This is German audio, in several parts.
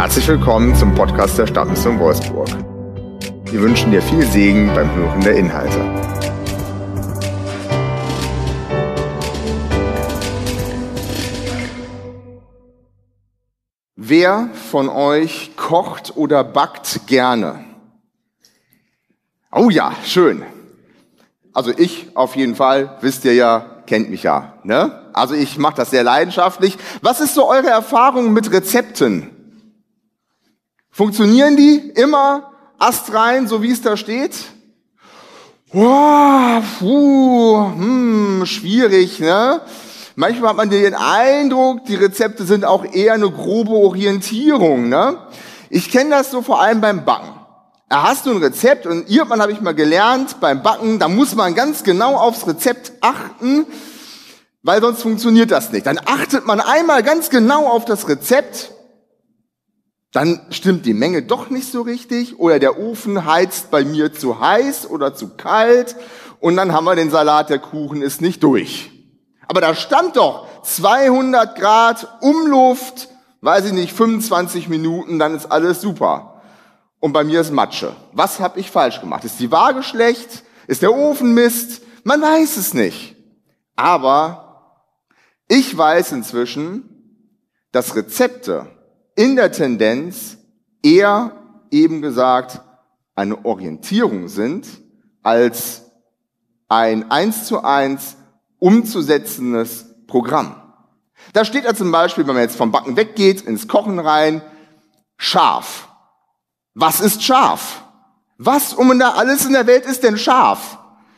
Herzlich willkommen zum Podcast der Stadtmission Wolfsburg. Wir wünschen dir viel Segen beim Hören der Inhalte. Wer von euch kocht oder backt gerne? Oh ja, schön. Also ich auf jeden Fall, wisst ihr ja, kennt mich ja, ne? Also ich mache das sehr leidenschaftlich. Was ist so eure Erfahrung mit Rezepten? Funktionieren die immer astrein, so wie es da steht? Wow, schwierig, ne? Manchmal hat man den Eindruck, die Rezepte sind auch eher eine grobe Orientierung, ne? Ich kenne das so vor allem beim Backen. Da hast du ein Rezept und irgendwann habe ich mal gelernt, beim Backen, da muss man ganz genau aufs Rezept achten, weil sonst funktioniert das nicht. Dann achtet man einmal ganz genau auf das Rezept, dann stimmt die Menge doch nicht so richtig oder der Ofen heizt bei mir zu heiß oder zu kalt und dann haben wir den Salat, der Kuchen ist nicht durch. Aber da stand doch 200 Grad Umluft, weiß ich nicht, 25 Minuten, dann ist alles super. Und bei mir ist Matsche. Was habe ich falsch gemacht? Ist die Waage schlecht? Ist der Ofen Mist? Man weiß es nicht. Aber ich weiß inzwischen, dass Rezepte in der Tendenz eher eben gesagt eine Orientierung sind als ein 1:1 umzusetzendes Programm. Da steht ja zum Beispiel, wenn man jetzt vom Backen weggeht, ins Kochen rein, scharf. Was ist scharf? Was da alles in der Welt ist denn scharf?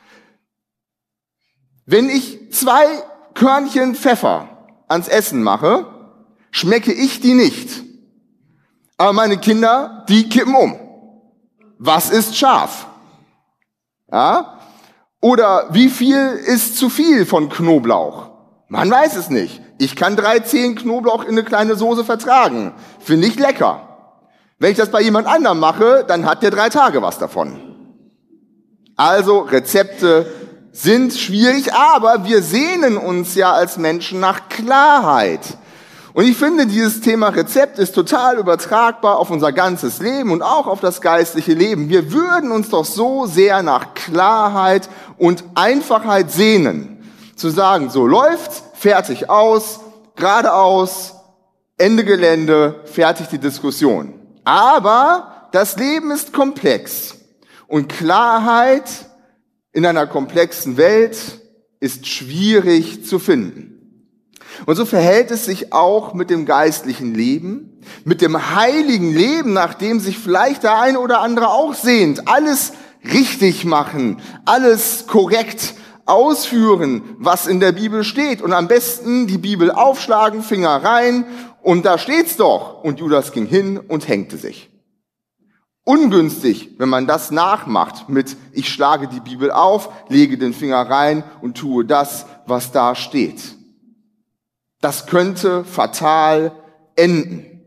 Wenn ich 2 Körnchen Pfeffer ans Essen mache, schmecke ich die nicht. Aber meine Kinder, die kippen um. Was ist scharf? Ja? Oder wie viel ist zu viel von Knoblauch? Man weiß es nicht. Ich kann 3 Zehen Knoblauch in eine kleine Soße vertragen. Finde ich lecker. Wenn ich das bei jemand anderem mache, dann hat der 3 Tage was davon. Also Rezepte sind schwierig, aber wir sehnen uns ja als Menschen nach Klarheit. Und ich finde, dieses Thema Rezept ist total übertragbar auf unser ganzes Leben und auch auf das geistliche Leben. Wir würden uns doch so sehr nach Klarheit und Einfachheit sehnen. Zu sagen, so läuft's, fertig aus, geradeaus, Ende Gelände, fertig die Diskussion. Aber das Leben ist komplex und Klarheit in einer komplexen Welt ist schwierig zu finden. Und so verhält es sich auch mit dem geistlichen Leben, mit dem heiligen Leben, nach dem sich vielleicht der eine oder andere auch sehnt. Alles richtig machen, alles korrekt ausführen, was in der Bibel steht. Und am besten die Bibel aufschlagen, Finger rein und da steht's doch. Und Judas ging hin und hängte sich. Ungünstig, wenn man das nachmacht mit ich schlage die Bibel auf, lege den Finger rein und tue das, was da steht. Das könnte fatal enden.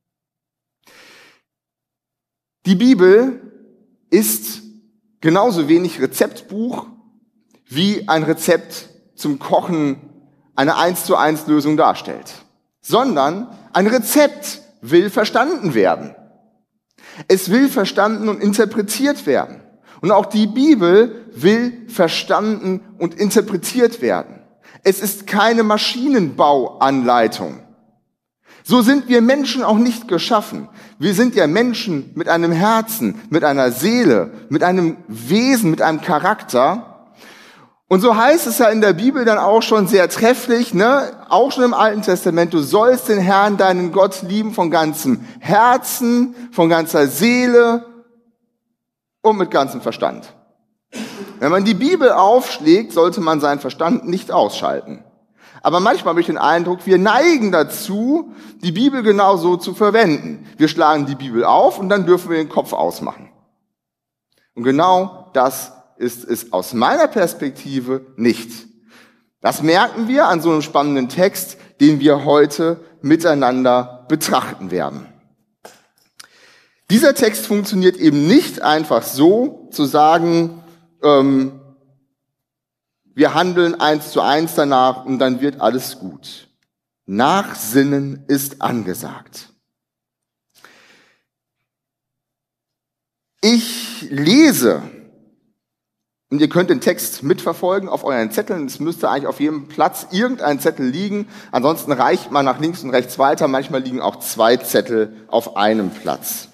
Die Bibel ist genauso wenig Rezeptbuch wie ein Rezept zum Kochen eine 1:1 Lösung darstellt, sondern ein Rezept will verstanden werden. Es will verstanden und interpretiert werden. Und auch die Bibel will verstanden und interpretiert werden. Es ist keine Maschinenbauanleitung. So sind wir Menschen auch nicht geschaffen. Wir sind ja Menschen mit einem Herzen, mit einer Seele, mit einem Wesen, mit einem Charakter. Und so heißt es ja in der Bibel dann auch schon sehr trefflich, ne? Auch schon im Alten Testament, du sollst den Herrn, deinen Gott lieben von ganzem Herzen, von ganzer Seele und mit ganzem Verstand. Wenn man die Bibel aufschlägt, sollte man seinen Verstand nicht ausschalten. Aber manchmal habe ich den Eindruck, wir neigen dazu, die Bibel genau so zu verwenden. Wir schlagen die Bibel auf und dann dürfen wir den Kopf ausmachen. Und genau das ist es aus meiner Perspektive nicht. Das merken wir an so einem spannenden Text, den wir heute miteinander betrachten werden. Dieser Text funktioniert eben nicht einfach so, zu sagen, wir handeln 1:1 danach und dann wird alles gut. Nachsinnen ist angesagt. Ich lese, und ihr könnt den Text mitverfolgen auf euren Zetteln. Es müsste eigentlich auf jedem Platz irgendein Zettel liegen. Ansonsten reicht man nach links und rechts weiter. Manchmal liegen auch 2 Zettel auf einem Platz.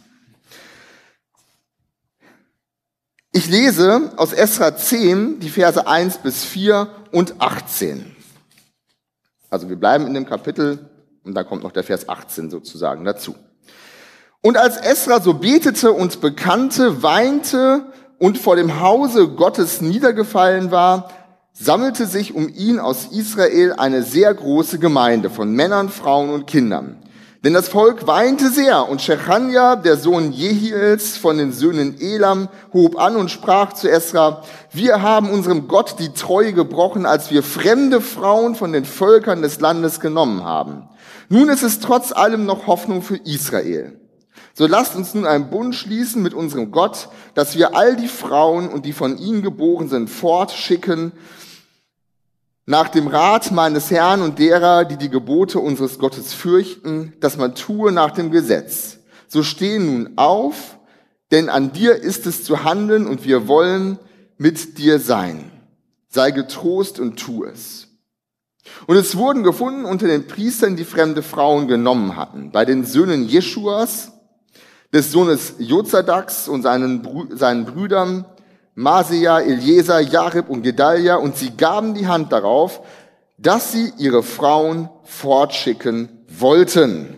Ich lese aus Esra 10 die Verse 1 bis 4 und 18. Also wir bleiben in dem Kapitel und dann kommt noch der Vers 18 sozusagen dazu. Und als Esra so betete und bekannte, weinte und vor dem Hause Gottes niedergefallen war, sammelte sich um ihn aus Israel eine sehr große Gemeinde von Männern, Frauen und Kindern. Denn das Volk weinte sehr, und Schechanja, der Sohn Jehiels von den Söhnen Elam, hob an und sprach zu Esra: Wir haben unserem Gott die Treue gebrochen, als wir fremde Frauen von den Völkern des Landes genommen haben. Nun ist es trotz allem noch Hoffnung für Israel. So lasst uns nun einen Bund schließen mit unserem Gott, dass wir all die Frauen und die von ihnen geboren sind fortschicken, nach dem Rat meines Herrn und derer, die die Gebote unseres Gottes fürchten, dass man tue nach dem Gesetz. So steh nun auf, denn an dir ist es zu handeln und wir wollen mit dir sein. Sei getrost und tu es. Und es wurden gefunden unter den Priestern, die fremde Frauen genommen hatten, bei den Söhnen Jeschuas, des Sohnes Jozadaks und seinen Brüdern, Maseja, Eliezer, Jarib und Gedalia, und sie gaben die Hand darauf, dass sie ihre Frauen fortschicken wollten.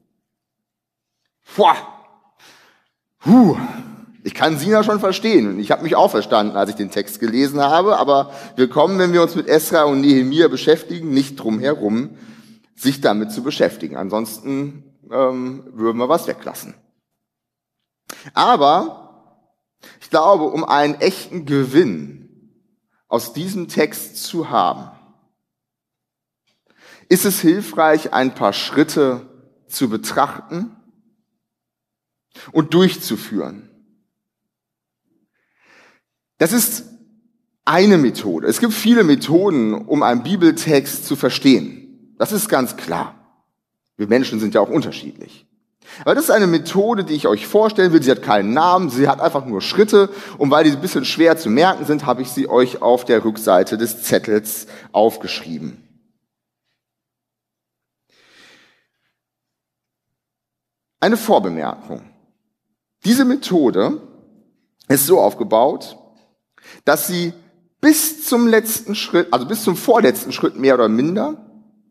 Ich kann Sina schon verstehen und ich habe mich auch verstanden, als ich den Text gelesen habe, aber wir kommen, wenn wir uns mit Esra und Nehemia beschäftigen, nicht drum herum, sich damit zu beschäftigen. Ansonsten würden wir was weglassen. Aber ich glaube, um einen echten Gewinn aus diesem Text zu haben, ist es hilfreich, ein paar Schritte zu betrachten und durchzuführen. Das ist eine Methode. Es gibt viele Methoden, um einen Bibeltext zu verstehen. Das ist ganz klar. Wir Menschen sind ja auch unterschiedlich. Aber das ist eine Methode, die ich euch vorstellen will. Sie hat keinen Namen, sie hat einfach nur Schritte. Und weil die ein bisschen schwer zu merken sind, habe ich sie euch auf der Rückseite des Zettels aufgeschrieben. Eine Vorbemerkung. Diese Methode ist so aufgebaut, dass sie bis zum letzten Schritt, also bis zum vorletzten Schritt mehr oder minder,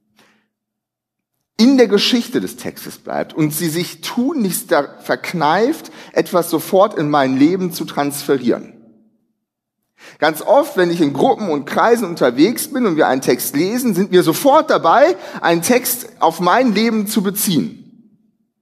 in der Geschichte des Textes bleibt und sie sich tunlichst verkneift, etwas sofort in mein Leben zu transferieren. Ganz oft, wenn ich in Gruppen und Kreisen unterwegs bin und wir einen Text lesen, sind wir sofort dabei, einen Text auf mein Leben zu beziehen.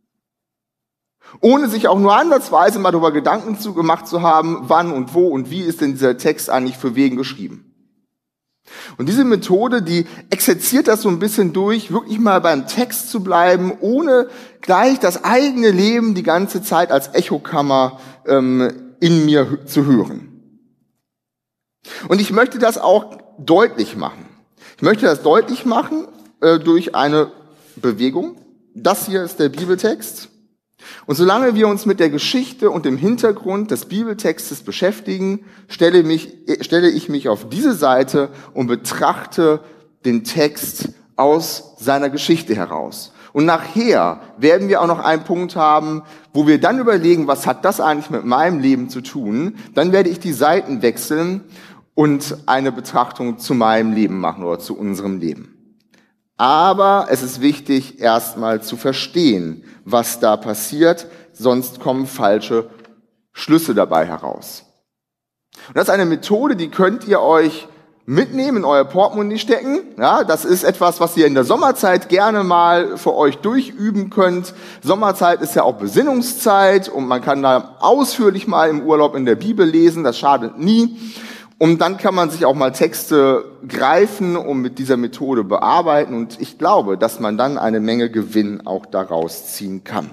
Ohne sich auch nur ansatzweise mal darüber Gedanken gemacht zu haben, wann und wo und wie ist denn dieser Text eigentlich für wen geschrieben. Und diese Methode, die exerziert das so ein bisschen durch, wirklich mal beim Text zu bleiben, ohne gleich das eigene Leben die ganze Zeit als Echokammer in mir zu hören. Und ich möchte das auch deutlich machen. Ich möchte das deutlich machen durch eine Bewegung. Das hier ist der Bibeltext. Und solange wir uns mit der Geschichte und dem Hintergrund des Bibeltextes beschäftigen, stelle ich mich auf diese Seite und betrachte den Text aus seiner Geschichte heraus. Und nachher werden wir auch noch einen Punkt haben, wo wir dann überlegen, was hat das eigentlich mit meinem Leben zu tun? Dann werde ich die Seiten wechseln und eine Betrachtung zu meinem Leben machen oder zu unserem Leben. Aber es ist wichtig, erstmal zu verstehen, was da passiert, sonst kommen falsche Schlüsse dabei heraus. Und das ist eine Methode, die könnt ihr euch mitnehmen, in euer Portemonnaie stecken. Ja, das ist etwas, was ihr in der Sommerzeit gerne mal für euch durchüben könnt. Sommerzeit ist ja auch Besinnungszeit und man kann da ausführlich mal im Urlaub in der Bibel lesen, das schadet nie. Und dann kann man sich auch mal Texte greifen und mit dieser Methode bearbeiten. Und ich glaube, dass man dann eine Menge Gewinn auch daraus ziehen kann.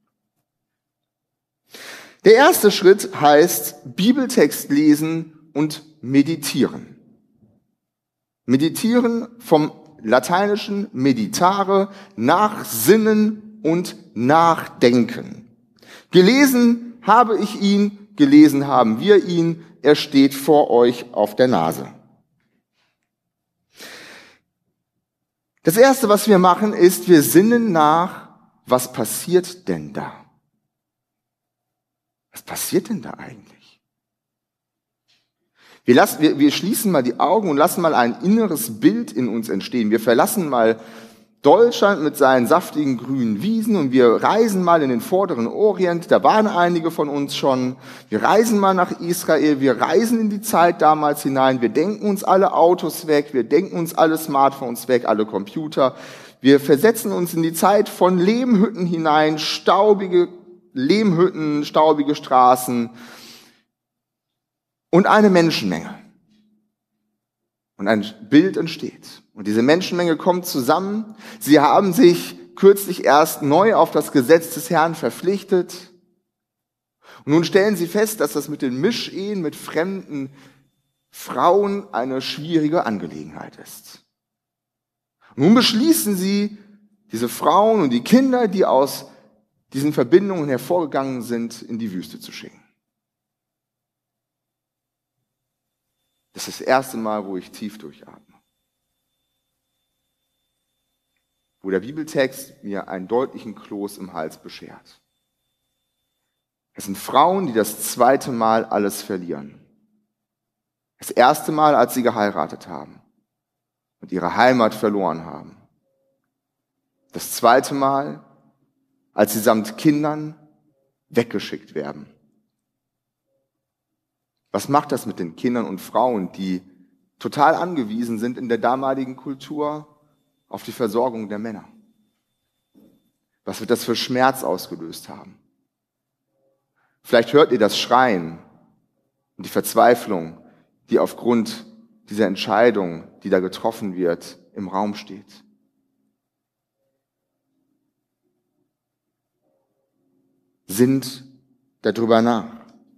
Der erste Schritt heißt Bibeltext lesen und meditieren. Meditieren vom lateinischen meditare, nachsinnen und nachdenken. Gelesen habe ich ihn gelesen haben wir ihn, er steht vor euch auf der Nase. Das Erste, was wir machen, ist, wir sinnen nach, was passiert denn da? Was passiert denn da eigentlich? Wir schließen mal die Augen und lassen mal ein inneres Bild in uns entstehen. Wir verlassen mal Deutschland mit seinen saftigen grünen Wiesen und wir reisen mal in den vorderen Orient, da waren einige von uns schon. Wir reisen mal nach Israel, wir reisen in die Zeit damals hinein, wir denken uns alle Autos weg, wir denken uns alle Smartphones weg, alle Computer. Wir versetzen uns in die Zeit von Lehmhütten hinein, staubige Lehmhütten, staubige Straßen und eine Menschenmenge. Und ein Bild entsteht. Und diese Menschenmenge kommt zusammen. Sie haben sich kürzlich erst neu auf das Gesetz des Herrn verpflichtet. Und nun stellen sie fest, dass das mit den Mischehen mit fremden Frauen eine schwierige Angelegenheit ist. Und nun beschließen sie, diese Frauen und die Kinder, die aus diesen Verbindungen hervorgegangen sind, in die Wüste zu schicken. Das ist das erste Mal, wo ich tief durchatme. Wo der Bibeltext mir einen deutlichen Kloß im Hals beschert. Es sind Frauen, die das zweite Mal alles verlieren. Das erste Mal, als sie geheiratet haben und ihre Heimat verloren haben. Das zweite Mal, als sie samt Kindern weggeschickt werden. Was macht das mit den Kindern und Frauen, die total angewiesen sind in der damaligen Kultur auf die Versorgung der Männer? Was wird das für Schmerz ausgelöst haben? Vielleicht hört ihr das Schreien und die Verzweiflung, die aufgrund dieser Entscheidung, die da getroffen wird, im Raum steht. Sinnt darüber nach.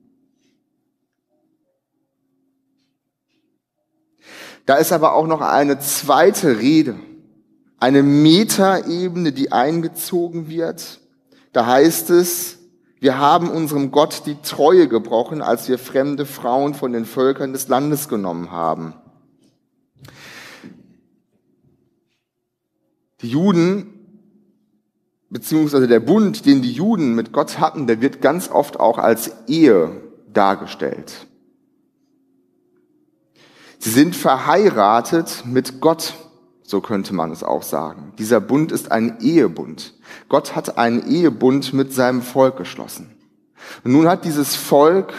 Da ist aber auch noch eine zweite Rede, eine Metaebene, die eingezogen wird. Da heißt es, wir haben unserem Gott die Treue gebrochen, als wir fremde Frauen von den Völkern des Landes genommen haben. Die Juden, beziehungsweise der Bund, den die Juden mit Gott hatten, der wird ganz oft auch als Ehe dargestellt. Sie sind verheiratet mit Gott, so könnte man es auch sagen. Dieser Bund ist ein Ehebund. Gott hat einen Ehebund mit seinem Volk geschlossen. Und nun hat dieses Volk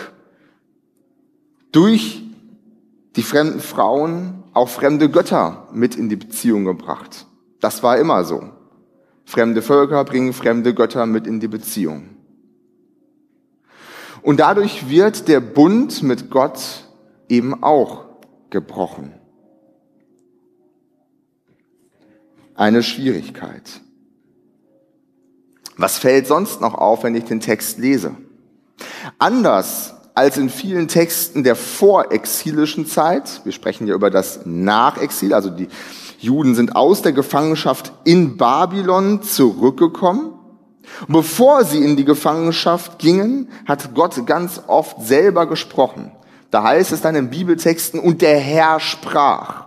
durch die fremden Frauen auch fremde Götter mit in die Beziehung gebracht. Das war immer so. Fremde Völker bringen fremde Götter mit in die Beziehung. Und dadurch wird der Bund mit Gott eben auch gebrochen. Eine Schwierigkeit. Was fällt sonst noch auf, wenn ich den Text lese? Anders als in vielen Texten der vorexilischen Zeit, wir sprechen ja über das Nachexil, also die Juden sind aus der Gefangenschaft in Babylon zurückgekommen. Und bevor sie in die Gefangenschaft gingen, hat Gott ganz oft selber gesprochen. Da heißt es dann in Bibeltexten, und der Herr sprach.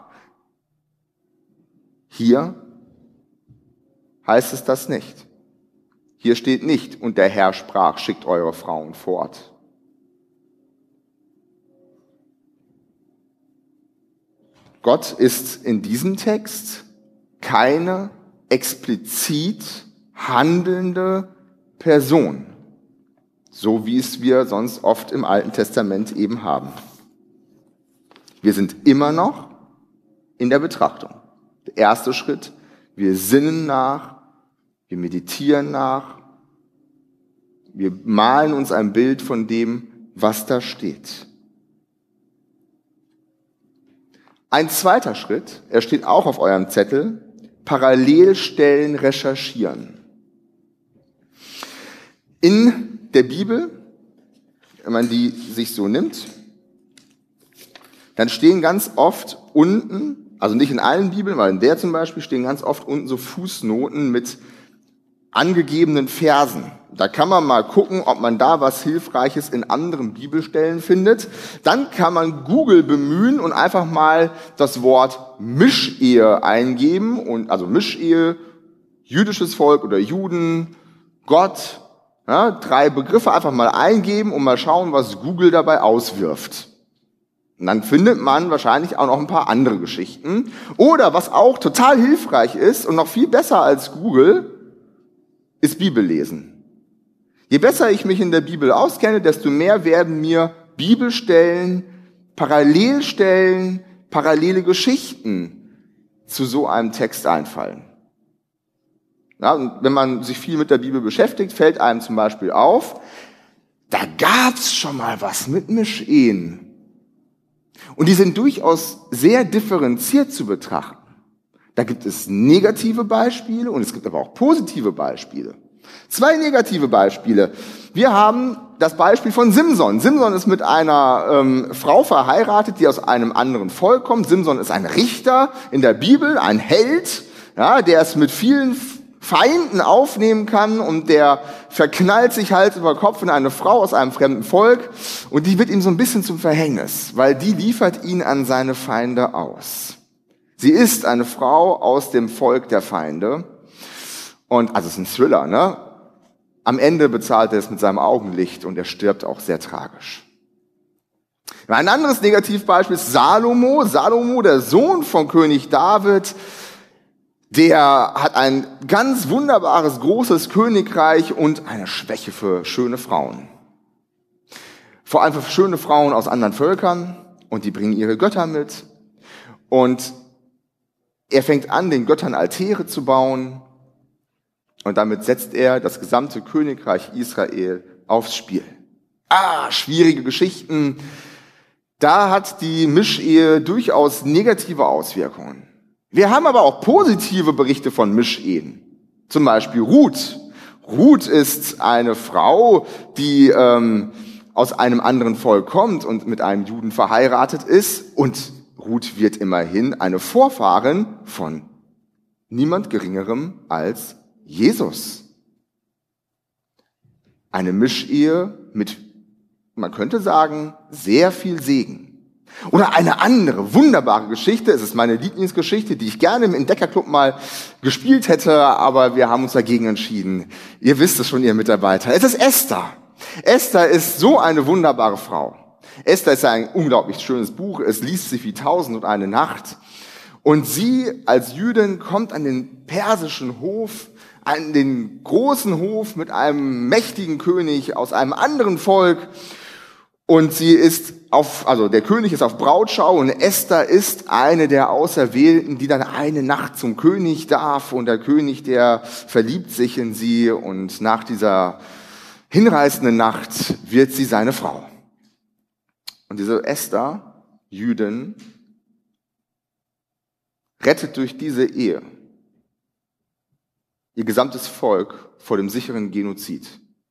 Hier heißt es das nicht. Hier steht nicht, und der Herr sprach, schickt eure Frauen fort. Gott ist in diesem Text keine explizit handelnde Person, so wie es wir sonst oft im Alten Testament eben haben. Wir sind immer noch in der Betrachtung. Der erste Schritt, wir sinnen nach, wir meditieren nach, wir malen uns ein Bild von dem, was da steht. Ein zweiter Schritt, er steht auch auf eurem Zettel, Parallelstellen recherchieren. In der Bibel, wenn man die sich so nimmt, dann stehen ganz oft unten, also nicht in allen Bibeln, weil in der zum Beispiel stehen ganz oft unten so Fußnoten mit angegebenen Versen. Da kann man mal gucken, ob man da was Hilfreiches in anderen Bibelstellen findet. Dann kann man Google bemühen und einfach mal das Wort Mischehe eingeben. Und also Mischehe, jüdisches Volk oder Juden, Gott, ja, 3 Begriffe einfach mal eingeben und mal schauen, was Google dabei auswirft. Und dann findet man wahrscheinlich auch noch ein paar andere Geschichten. Oder was auch total hilfreich ist und noch viel besser als Google, ist Bibellesen. Je besser ich mich in der Bibel auskenne, desto mehr werden mir Bibelstellen, Parallelstellen, parallele Geschichten zu so einem Text einfallen. Ja, und wenn man sich viel mit der Bibel beschäftigt, fällt einem zum Beispiel auf, da gab's schon mal was mit Mischehen. Und die sind durchaus sehr differenziert zu betrachten. Da gibt es negative Beispiele und es gibt aber auch positive Beispiele. 2 negative Beispiele. Wir haben das Beispiel von Simson. Simson ist mit einer Frau verheiratet, die aus einem anderen Volk kommt. Simson ist ein Richter in der Bibel, ein Held, ja, der es mit vielen Feinden aufnehmen kann und der verknallt sich Hals über Kopf in eine Frau aus einem fremden Volk und die wird ihm so ein bisschen zum Verhängnis, weil die liefert ihn an seine Feinde aus. Sie ist eine Frau aus dem Volk der Feinde und also es ist ein Thriller, ne? Am Ende bezahlt er es mit seinem Augenlicht und er stirbt auch sehr tragisch. Ein anderes Negativbeispiel ist Salomo. Salomo, der Sohn von König David, der hat ein ganz wunderbares, großes Königreich und eine Schwäche für schöne Frauen. Vor allem für schöne Frauen aus anderen Völkern und die bringen ihre Götter mit. Und er fängt an, den Göttern Altäre zu bauen und damit setzt er das gesamte Königreich Israel aufs Spiel. Schwierige Geschichten. Da hat die Mischehe durchaus negative Auswirkungen. Wir haben aber auch positive Berichte von Mischehen. Zum Beispiel Ruth. Ruth ist eine Frau, die aus einem anderen Volk kommt und mit einem Juden verheiratet ist. Und Ruth wird immerhin eine Vorfahrin von niemand Geringerem als Jesus. Eine Mischehe mit, man könnte sagen, sehr viel Segen. Oder eine andere wunderbare Geschichte, es ist meine Lieblingsgeschichte, die ich gerne im Entdeckerclub mal gespielt hätte, aber wir haben uns dagegen entschieden. Ihr wisst es schon, ihr Mitarbeiter. Es ist Esther. Esther ist so eine wunderbare Frau. Esther ist ein unglaublich schönes Buch, es liest sich wie 1001 Nacht. Und sie als Jüdin kommt an den persischen Hof, an den großen Hof mit einem mächtigen König aus einem anderen Volk. Und sie ist der König ist auf Brautschau und Esther ist eine der Auserwählten, die dann eine Nacht zum König darf und der König, der verliebt sich in sie und nach dieser hinreißenden Nacht wird sie seine Frau. Und diese Esther, Jüdin, rettet durch diese Ehe ihr gesamtes Volk vor dem sicheren Genozid.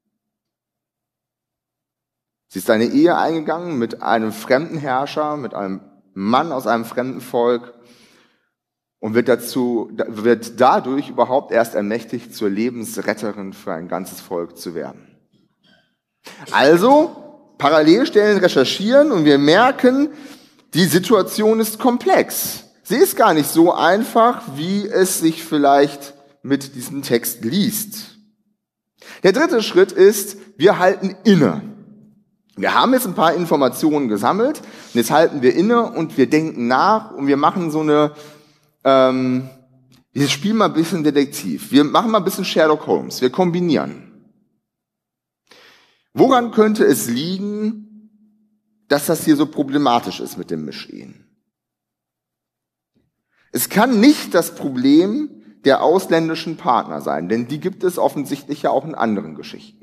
Sie ist eine Ehe eingegangen mit einem fremden Herrscher, mit einem Mann aus einem fremden Volk und wird dadurch überhaupt erst ermächtigt, zur Lebensretterin für ein ganzes Volk zu werden. Also, Parallelstellen recherchieren und wir merken, die Situation ist komplex. Sie ist gar nicht so einfach, wie es sich vielleicht mit diesem Text liest. Der 3. Schritt ist, wir halten inne. Wir haben jetzt ein paar Informationen gesammelt und jetzt halten wir inne und wir denken nach und wir machen so eine, wir spielen mal ein bisschen Detektiv. Wir machen mal ein bisschen Sherlock Holmes. Wir kombinieren. Woran könnte es liegen, dass das hier so problematisch ist mit dem Mischehen? Es kann nicht das Problem der ausländischen Partner sein, denn die gibt es offensichtlich ja auch in anderen Geschichten.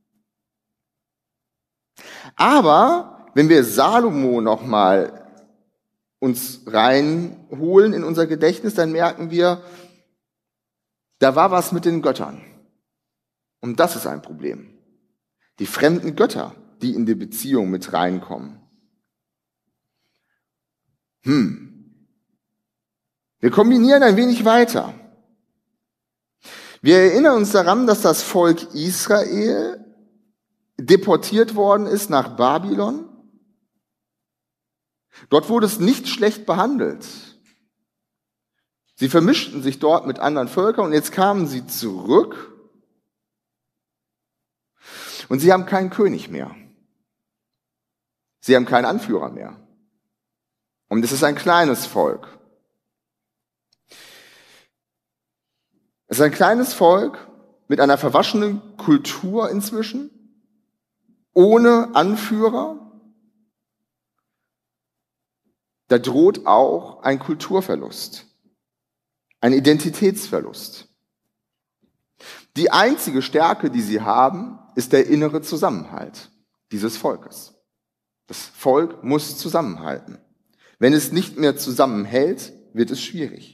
Aber wenn wir Salomo nochmal uns reinholen in unser Gedächtnis, dann merken wir, da war was mit den Göttern. Und das ist ein Problem. Die fremden Götter, die in die Beziehung mit reinkommen. Wir kombinieren ein wenig weiter. Wir erinnern uns daran, dass das Volk Israel deportiert worden ist nach Babylon. Dort wurde es nicht schlecht behandelt. Sie vermischten sich dort mit anderen Völkern und jetzt kamen sie zurück und sie haben keinen König mehr. Sie haben keinen Anführer mehr. Und es ist ein kleines Volk. Es ist ein kleines Volk mit einer verwaschenen Kultur inzwischen, ohne Anführer. Da droht auch ein Kulturverlust, ein Identitätsverlust. Die einzige Stärke, die sie haben, ist der innere Zusammenhalt dieses Volkes. Das Volk muss zusammenhalten. Wenn es nicht mehr zusammenhält, wird es schwierig.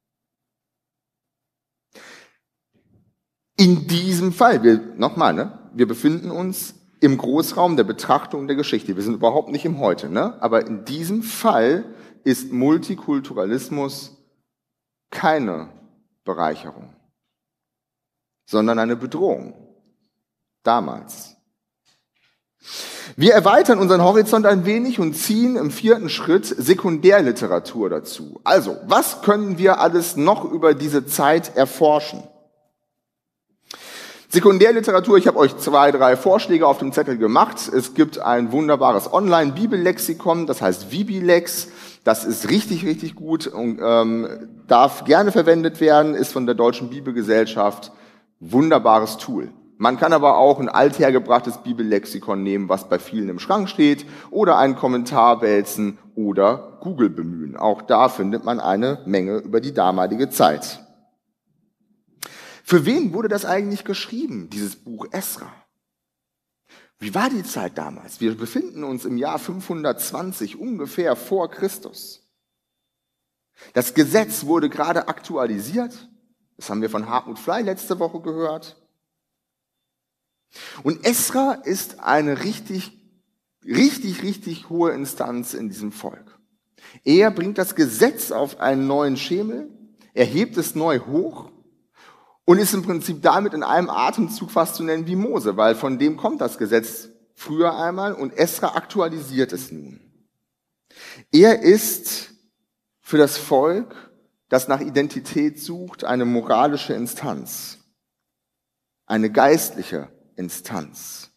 In diesem Fall, wir befinden uns im Großraum der Betrachtung der Geschichte. Wir sind überhaupt nicht im Heute, aber in diesem Fall ist Multikulturalismus keine Bereicherung, sondern eine Bedrohung. Damals. Wir erweitern unseren Horizont ein wenig und ziehen im 4. Schritt Sekundärliteratur dazu. Also, was können wir alles noch über diese Zeit erforschen? Sekundärliteratur, ich habe euch 2, 3 Vorschläge auf dem Zettel gemacht. Es gibt ein wunderbares Online-Bibellexikon, das heißt Vibilex. Das ist richtig, richtig gut und darf gerne verwendet werden, ist von der Deutschen Bibelgesellschaft. Wunderbares Tool. Man kann aber auch ein althergebrachtes Bibellexikon nehmen, was bei vielen im Schrank steht, oder einen Kommentar wälzen oder Google bemühen. Auch da findet man eine Menge über die damalige Zeit. Für wen wurde das eigentlich geschrieben, dieses Buch Esra? Wie war die Zeit damals? Wir befinden uns im Jahr 520 ungefähr vor Christus. Das Gesetz wurde gerade aktualisiert. Das haben wir von Hartmut Fley letzte Woche gehört. Und Esra ist eine richtig hohe Instanz in diesem Volk. Er bringt das Gesetz auf einen neuen Schemel, er hebt es neu hoch und ist im Prinzip damit in einem Atemzug fast zu nennen wie Mose, weil von dem kommt das Gesetz früher einmal und Esra aktualisiert es nun. Er ist für das Volk, das nach Identität sucht, eine moralische Instanz, eine geistliche Instanz.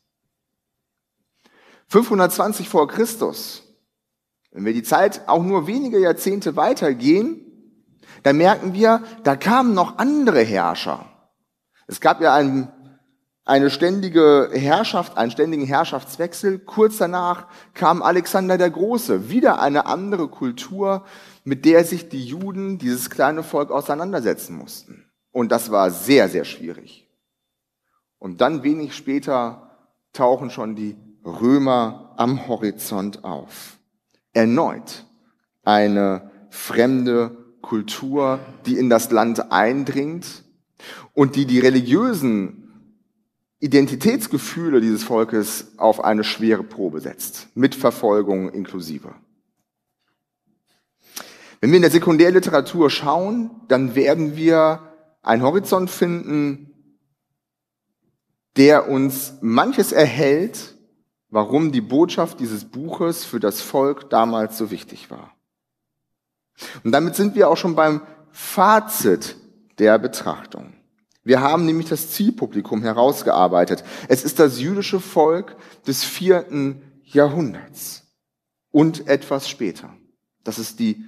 520 vor Christus, wenn wir die Zeit auch nur wenige Jahrzehnte weitergehen, dann merken wir, da kamen noch andere Herrscher. Es gab ja eine ständige Herrschaft, einen ständigen Herrschaftswechsel. Kurz danach kam Alexander der Große, wieder eine andere Kultur, mit der sich die Juden, dieses kleine Volk, auseinandersetzen mussten. Und das war sehr, sehr schwierig. Und dann wenig später tauchen schon die Römer am Horizont auf. Erneut eine fremde Kultur, die in das Land eindringt und die religiösen Identitätsgefühle dieses Volkes auf eine schwere Probe setzt, mit Verfolgung inklusive. Wenn wir in der Sekundärliteratur schauen, dann werden wir einen Horizont finden, der uns manches erhält, warum die Botschaft dieses Buches für das Volk damals so wichtig war. Und damit sind wir auch schon beim Fazit der Betrachtung. Wir haben nämlich das Zielpublikum herausgearbeitet. Es ist das jüdische Volk des 4. Jahrhunderts und etwas später. Das ist die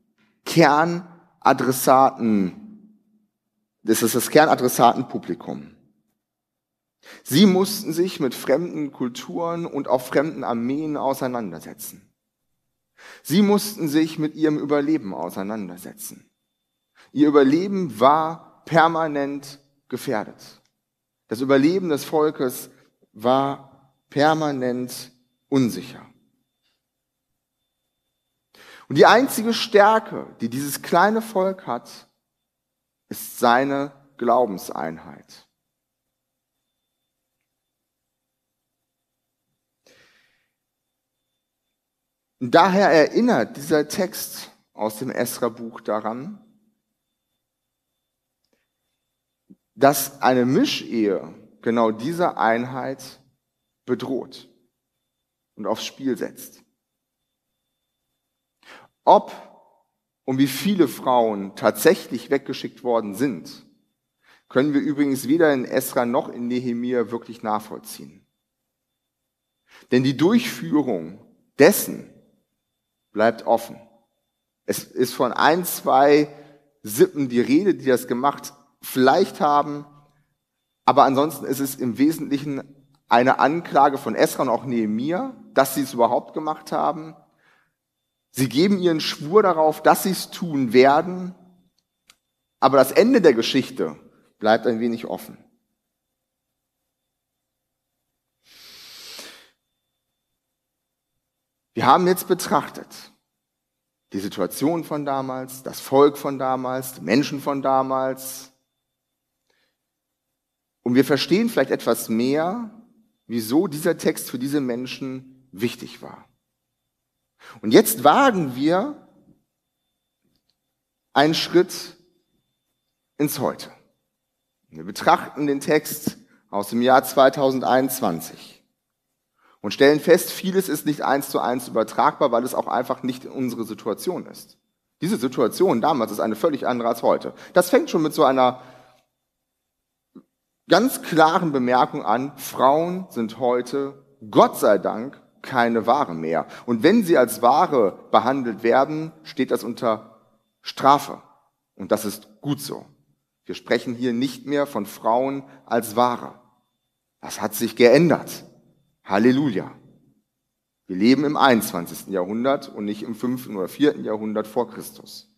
das ist das Kernadressatenpublikum. Sie mussten sich mit fremden Kulturen und auch fremden Armeen auseinandersetzen. Sie mussten sich mit ihrem Überleben auseinandersetzen. Ihr Überleben war permanent gefährdet. Das Überleben des Volkes war permanent unsicher. Und die einzige Stärke, die dieses kleine Volk hat, ist seine Glaubenseinheit. Und daher erinnert dieser Text aus dem Esra-Buch daran, dass eine Mischehe genau diese Einheit bedroht und aufs Spiel setzt. Ob und wie viele Frauen tatsächlich weggeschickt worden sind, können wir übrigens weder in Esra noch in Nehemia wirklich nachvollziehen. Denn die Durchführung dessen bleibt offen. Es ist von 1, 2 Sippen die Rede, die das gemacht vielleicht haben, aber ansonsten ist es im Wesentlichen eine Anklage von Esra und auch Nehemia, dass sie es überhaupt gemacht haben. Sie geben ihren Schwur darauf, dass sie es tun werden, aber das Ende der Geschichte bleibt ein wenig offen. Wir haben jetzt betrachtet die Situation von damals, das Volk von damals, die Menschen von damals. Und wir verstehen vielleicht etwas mehr, wieso dieser Text für diese Menschen wichtig war. Und jetzt wagen wir einen Schritt ins Heute. Wir betrachten den Text aus dem Jahr 2021 und stellen fest, vieles ist nicht 1:1 übertragbar, weil es auch einfach nicht unsere Situation ist. Diese Situation damals ist eine völlig andere als heute. Das fängt schon mit so einer ganz klaren Bemerkung an: Frauen sind heute, Gott sei Dank, keine Ware mehr. Und wenn sie als Ware behandelt werden, steht das unter Strafe. Und das ist gut so. Wir sprechen hier nicht mehr von Frauen als Ware. Das hat sich geändert. Halleluja. Wir leben im 21. Jahrhundert und nicht im 5. oder 4. Jahrhundert vor Christus.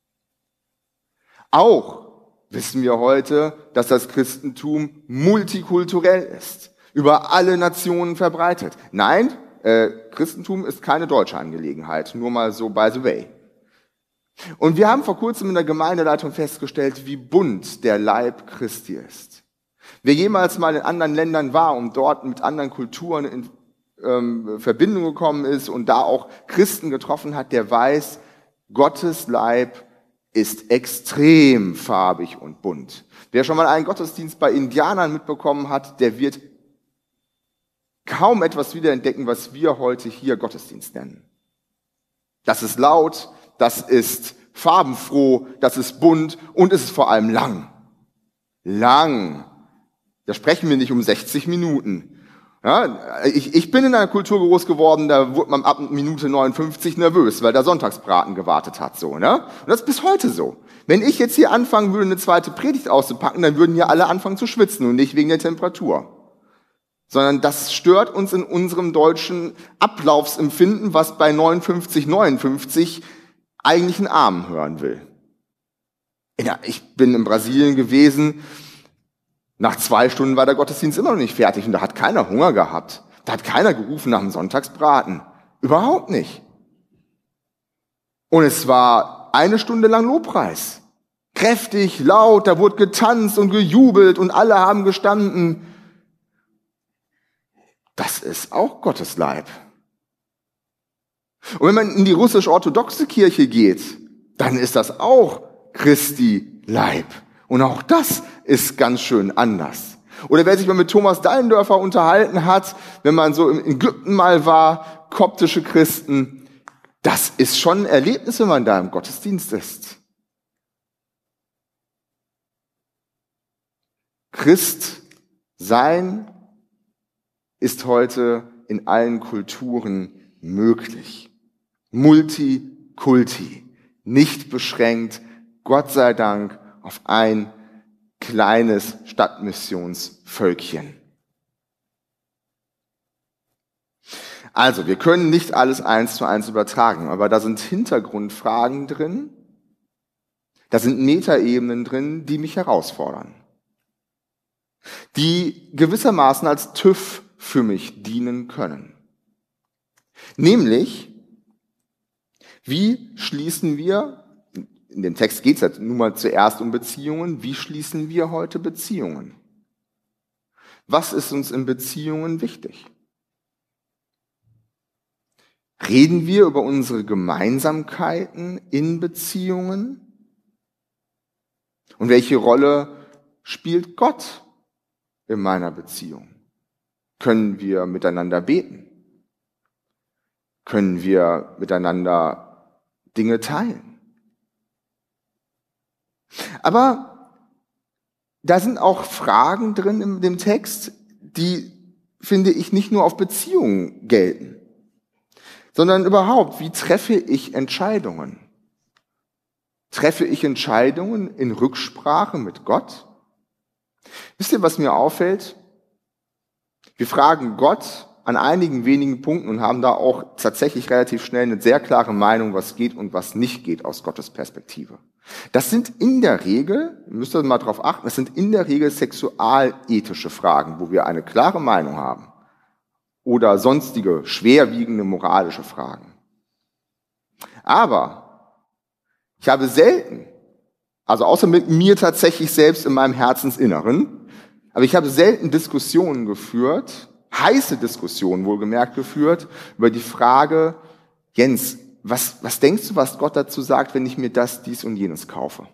Auch wissen wir heute, dass das Christentum multikulturell ist, über alle Nationen verbreitet. Nein, Christentum ist keine deutsche Angelegenheit, nur mal so by the way. Und wir haben vor kurzem in der Gemeindeleitung festgestellt, wie bunt der Leib Christi ist. Wer jemals mal in anderen Ländern war und dort mit anderen Kulturen in Verbindung gekommen ist und da auch Christen getroffen hat, der weiß, Gottes Leib ist extrem farbig und bunt. Wer schon mal einen Gottesdienst bei Indianern mitbekommen hat, der wird kaum etwas wiederentdecken, was wir heute hier Gottesdienst nennen. Das ist laut, das ist farbenfroh, das ist bunt und es ist vor allem lang. Lang. Da sprechen wir nicht um 60 Minuten. Ja, ich bin in einer Kultur groß geworden, da wurde man ab Minute 59 nervös, weil der Sonntagsbraten gewartet hat. So, ne? Und das ist bis heute so. Wenn ich jetzt hier anfangen würde, eine zweite Predigt auszupacken, dann würden hier alle anfangen zu schwitzen und nicht wegen der Temperatur. Sondern das stört uns in unserem deutschen Ablaufsempfinden, was bei 59, 59 eigentlich einen Amen hören will. Ja, ich bin in Brasilien gewesen. Nach 2 Stunden war der Gottesdienst immer noch nicht fertig und da hat keiner Hunger gehabt. Da hat keiner gerufen nach dem Sonntagsbraten. Überhaupt nicht. Und es war 1 Stunde lang Lobpreis. Kräftig, laut, da wurde getanzt und gejubelt und alle haben gestanden. Das ist auch Gottes Leib. Und wenn man in die russisch-orthodoxe Kirche geht, dann ist das auch Christi Leib. Und auch das ist ganz schön anders. Oder wer sich mal mit Thomas Dallendörfer unterhalten hat, wenn man so in Ägypten mal war, koptische Christen, das ist schon ein Erlebnis, wenn man da im Gottesdienst ist. Christ sein ist heute in allen Kulturen möglich. Multikulti, nicht beschränkt, Gott sei Dank, auf ein kleines Stadtmissionsvölkchen. Also, wir können nicht alles 1:1 übertragen, aber da sind Hintergrundfragen drin, da sind Metaebenen drin, die mich herausfordern, die gewissermaßen als TÜV für mich dienen können. Nämlich, wie schließen wir, in dem Text geht es ja nun mal zuerst um Beziehungen, wie schließen wir heute Beziehungen? Was ist uns in Beziehungen wichtig? Reden wir über unsere Gemeinsamkeiten in Beziehungen? Und welche Rolle spielt Gott in meiner Beziehung? Können wir miteinander beten? Können wir miteinander Dinge teilen? Aber da sind auch Fragen drin in dem Text, die, finde ich, nicht nur auf Beziehungen gelten, sondern überhaupt, wie treffe ich Entscheidungen? Treffe ich Entscheidungen in Rücksprache mit Gott? Wisst ihr, was mir auffällt? Wir fragen Gott an einigen wenigen Punkten und haben da auch tatsächlich relativ schnell eine sehr klare Meinung, was geht und was nicht geht aus Gottes Perspektive. Das sind in der Regel, müsst ihr mal drauf achten, das sind in der Regel sexualethische Fragen, wo wir eine klare Meinung haben. Oder sonstige, schwerwiegende moralische Fragen. Aber ich habe selten, also außer mit mir tatsächlich selbst in meinem Herzensinneren, aber ich habe selten Diskussionen geführt, heiße Diskussionen wohlgemerkt geführt, über die Frage, Jens, was denkst du, was Gott dazu sagt, wenn ich mir das, dies und jenes kaufe?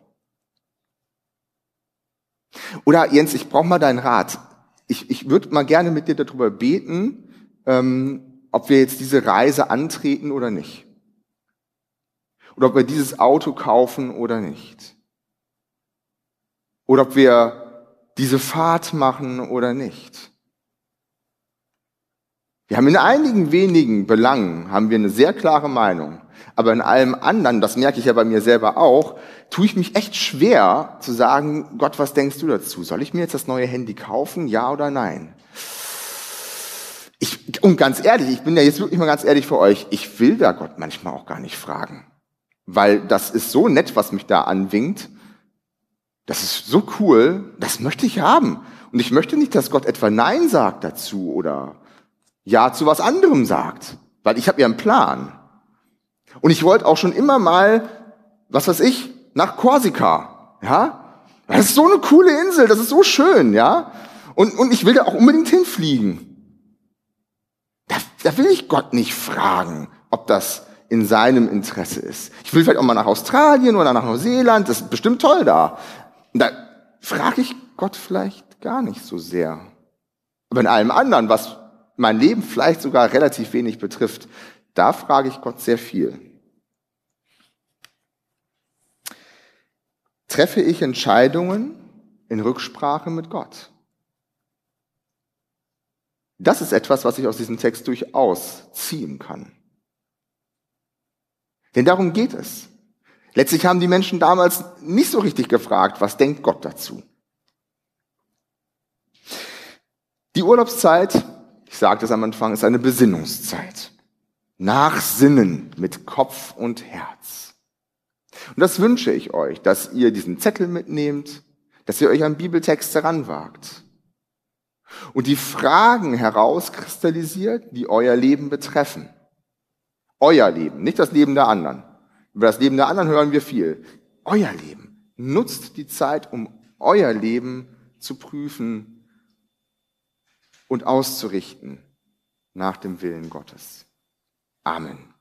Oder Jens, ich brauche mal deinen Rat. Ich würde mal gerne mit dir darüber beten, ob wir jetzt diese Reise antreten oder nicht. Oder ob wir dieses Auto kaufen oder nicht. Oder ob wir diese Fahrt machen oder nicht. Wir haben in einigen wenigen Belangen haben wir eine sehr klare Meinung. Aber in allem anderen, das merke ich ja bei mir selber auch, tue ich mich echt schwer zu sagen, Gott, was denkst du dazu? Soll ich mir jetzt das neue Handy kaufen? Ja oder nein? Und ganz ehrlich, ich bin ja jetzt wirklich mal ganz ehrlich für euch, ich will da Gott manchmal auch gar nicht fragen. Weil das ist so nett, was mich da anwinkt. Das ist so cool, das möchte ich haben. Und ich möchte nicht, dass Gott etwa Nein sagt dazu oder Ja zu was anderem sagt. Weil ich habe ja einen Plan. Und ich wollte auch schon immer mal, was weiß ich, nach Korsika. Ja? Das ist so eine coole Insel, das ist so schön, ja. Und ich will da auch unbedingt hinfliegen. Da will ich Gott nicht fragen, ob das in seinem Interesse ist. Ich will vielleicht auch mal nach Australien oder nach Neuseeland, das ist bestimmt toll da. Und da frage ich Gott vielleicht gar nicht so sehr. Aber in allem anderen, was mein Leben vielleicht sogar relativ wenig betrifft, da frage ich Gott sehr viel. Treffe ich Entscheidungen in Rücksprache mit Gott? Das ist etwas, was ich aus diesem Text durchaus ziehen kann. Denn darum geht es. Letztlich haben die Menschen damals nicht so richtig gefragt, was denkt Gott dazu? Die Urlaubszeit, ich sagte es am Anfang, ist eine Besinnungszeit. Nachsinnen mit Kopf und Herz. Und das wünsche ich euch, dass ihr diesen Zettel mitnehmt, dass ihr euch an Bibeltexte ranwagt und die Fragen herauskristallisiert, die euer Leben betreffen. Euer Leben, nicht das Leben der anderen. Über das Leben der anderen hören wir viel. Euer Leben. Nutzt die Zeit, um euer Leben zu prüfen und auszurichten nach dem Willen Gottes. Amen.